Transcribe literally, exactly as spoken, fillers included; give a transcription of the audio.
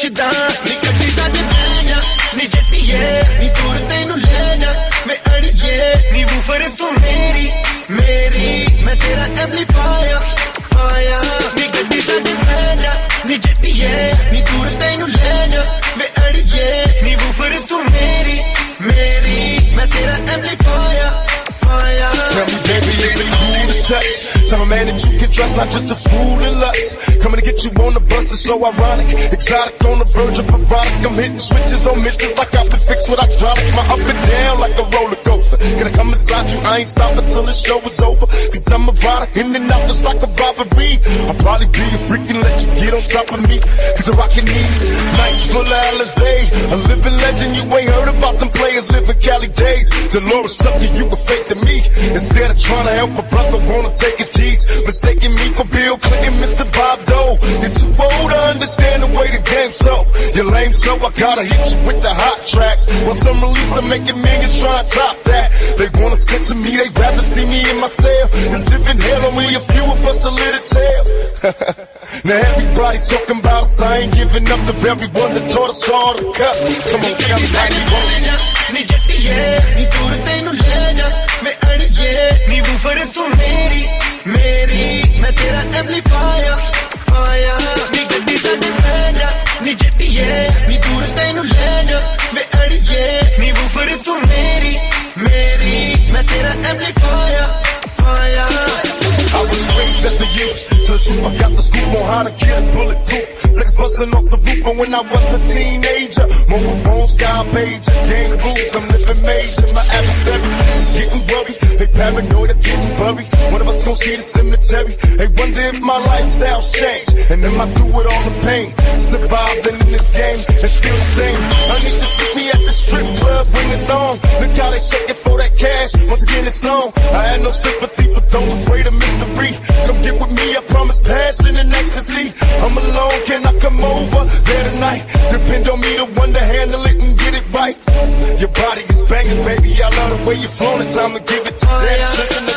किदा नी कड्डी साडे पैणा नी जट्टिए नी दूर तेनू ले जा मैं अड़िए नी वूफर तू मेरी मेरी मैं तेरा एम्पलीफायर फायर नी कड्डी साडे पैणा नी जट्टिए नी दूर तेनू ले जा मैं अड़िए नी वूफर तू मेरी मेरी मैं तेरा amplifier fire. Tell me baby is it cool to touch? Tell a man that you can trust, not just a fool and lust. Coming to get you on the bus is so ironic. Exotic on the verge of erotic. I'm hitting switches on misses like I've been fixed with hydraulic. My up and down like a roller coaster. Can I come inside you? I ain't stopping till the show is over. Cause I'm a rider in and out just like a robbery. I'll probably be a freak and let you get on top of me. Cause the rockin' knees, nights full of Alizé. A living legend, you ain't heard about them players living Cali days. Dolores Tucker, you were fake to me. Instead of trying to help a brother, wanna take his G's. Mistaking me for Bill Clinton, Mister Bob Dole. You're too old to understand the way the game's so. You're lame, so I gotta hit you with the hot tracks. Once I'm released, I'm making millions trying to top that. They wanna censor me, they rather see me in my cell. It's living hell, only a few of us a little tale. Now everybody talking about us, I ain't giving up to everyone that taught us all to cuss. Come on, tell me how you want. नी जट्टिए नी दूर तेनू ले जा मैं अड़िए नी woofer तू मेरी मेरी मैं तेरा एम्पलीफायर फायर नी गड्डी साडे पैणा नी जट्टिए नी दूर तेनू ले जा मैं अड़िए नी वूफर तू मेरी मेरी मैं तेरा amplifier fire. I was raised as a youth till the truth I got the scoop on how to get it bulletproof. Sex busting off the roof, and when I was a teenager, mobile phone, sky pager, gang rules, I'm living major. My adversaries is getting worried, they paranoid, I'm getting buried. One of us gon' see the cemetery. They wonder if my lifestyle's changed, and am I through with all the pain? Surviving in this game and still the same. I need to stick me at the strip club, bring it on. Look how they shaking for that cash. Once again it's on. I had no sympathy for those afraid of mystery. Come get with me, I promise passion and ecstasy. I'm alone, can I come over there tonight? Depend on me, the one to handle it and get it right. Your body is banging, baby, I love the way you're flowing. Time to give it to that.